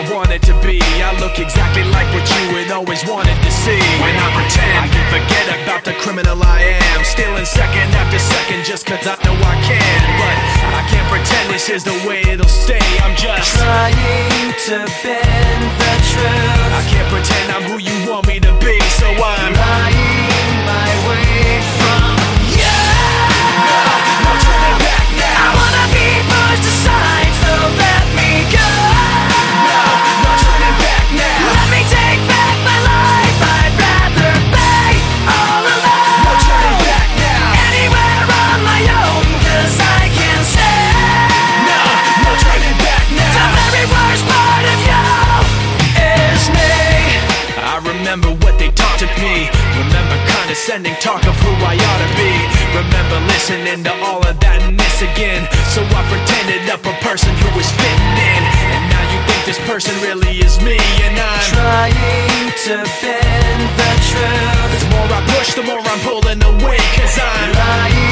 I want it to be. I look exactly like what you had always wanted to see. When I pretend, I can forget about the criminal I am, stealing second after second just cause I know I can. But I can't pretend this is the way it'll stay. I'm just trying to bend the truth. I can't pretend I'm who you want me to be, so I'm lying my way from you. No turning back now. I wanna be pushed aside, so let me go. No turning back now. Let me take back my life. I'd rather be all alone. No turning back now. Anywhere on my own, cause I can say No turning back now. the very worst part of you is me. I remember what they taught to me. Remember condescending talk of who I ought to be. Remember listening to all of that and this again. So I pretended up a person who was fitting in. And now you think this person really is me. And I'm trying to bend the truth. the more I push, the more I'm pulling away. Cause I'm lying